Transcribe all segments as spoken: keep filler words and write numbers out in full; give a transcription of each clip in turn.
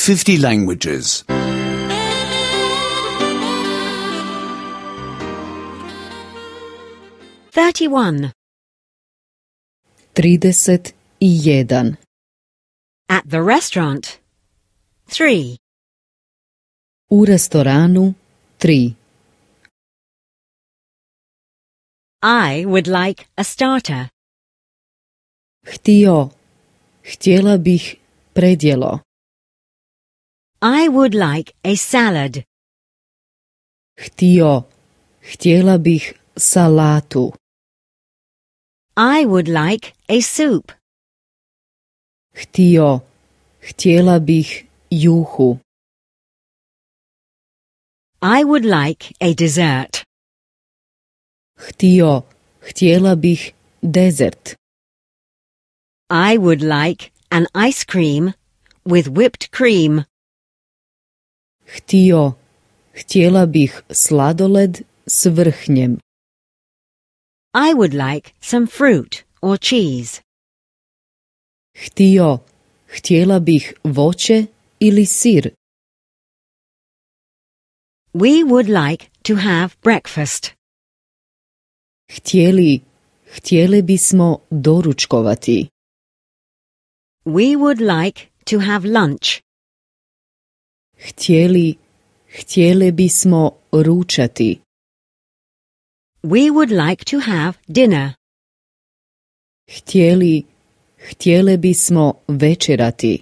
fifty languages. thirty-one. trideset jedan. At the restaurant. three. U restoranu tri. I would like a starter. Htio, htjela bih predjelo. I would like a salad. Htio, htjela bih salatu. I would like a soup. Htio, htjela bih juhu. I would like a dessert. Htio, htjela bih dezert. I would like an ice cream with whipped cream. Htio, htjela bih sladoled s vrhnjem. I would like some fruit or cheese. Htio, htjela bih voće ili sir. We would like to have breakfast. Htjeli, htjeli bismo doručkovati. We would like to have lunch. Htjeli, htjeli bismo ručati. We would like to have dinner. Htjeli, htjeli bismo večerati.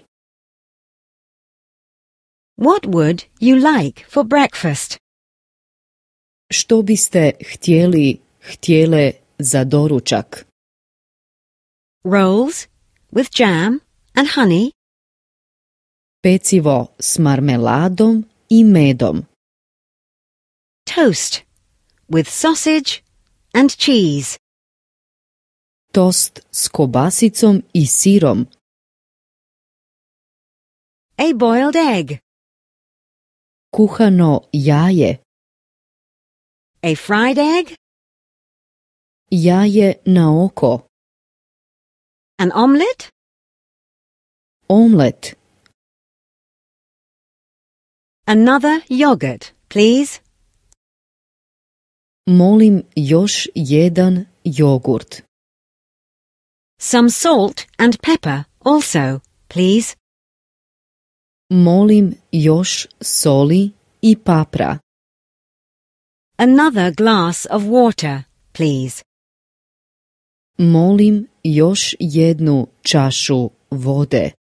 What would you like for breakfast? Što biste htjeli, htjele za doručak? Rolls with jam and honey. Pecivo s marmeladom i medom. Toast with sausage and cheese. Tost s kobasicom i sirom. A boiled egg. Kuhano jaje. A fried egg. Jaje na oko. An omelette. Omlet. Another yogurt, please. Molim još jedan jogurt. Some salt and pepper also, please. Molim još soli i papra. Another glass of water, please. Molim još jednu čašu vode.